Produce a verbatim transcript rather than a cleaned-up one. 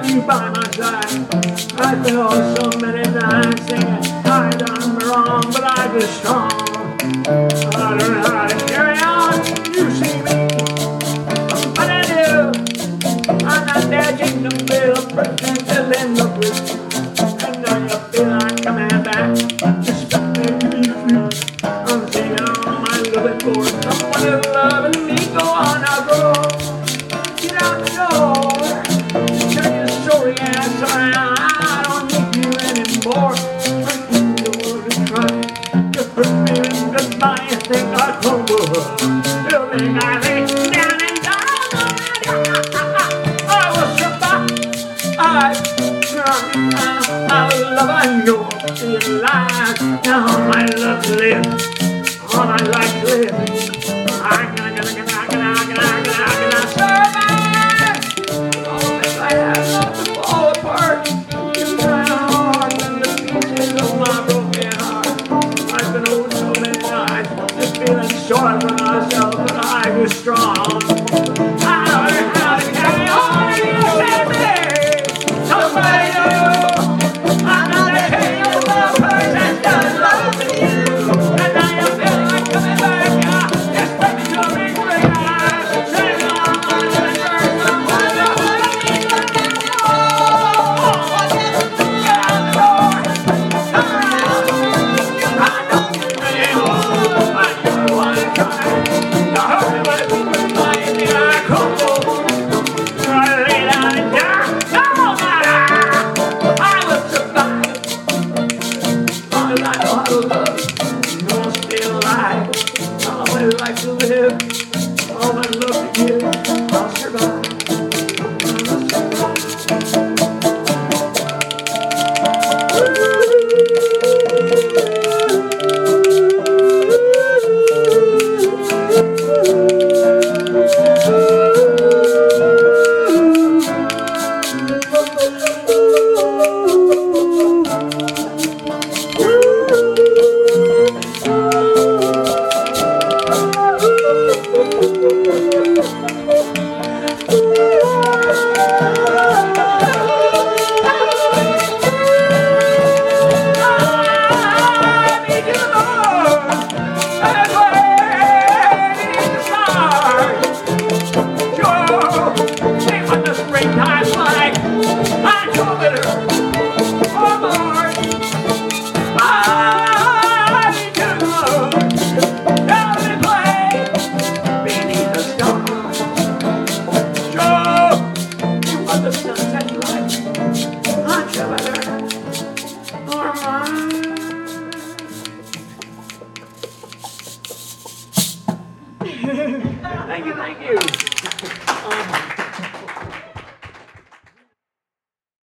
you by my side. I feel so many nights singing, I done me wrong, but I was strong. I learned how to carry on. You see me, but I do. I'm not there, jingle bell, pretend to end up with you. And now you feel like coming back. Just let me be free. I'm singing all my loving for someone who's loving me. Go on now, go. Get out the door. Tell your story, and sorry, I don't need you anymore. You want to try to hurt me and goodbye. You think I crumble. You think I lay down and down. I was survived. I I love, I know it's alive. Now my love lives. All my life to live. I gonna, gonna, gonna, gonna, gonna, gonna, gonna survive. All this I have not to fall apart. You my heart and the pieces of my broken heart. I've been over so many times, just feeling sorry for myself, but I was strong. I learned how to carry on. You save me. Somebody new. I'm not the king of the person that loves you. And now you feel like coming back. Yeah. Just let me to me quick. Sing on my first one. What the hell I need to do? Get out the door. Come around. I don't need anymore. But you want to try to hurt me with my thing. I crumble. I lay down and die. No matter. I will survive. Long as I know how to love, you know I'm still alive. All my life to live, all my love to give, I'll survive.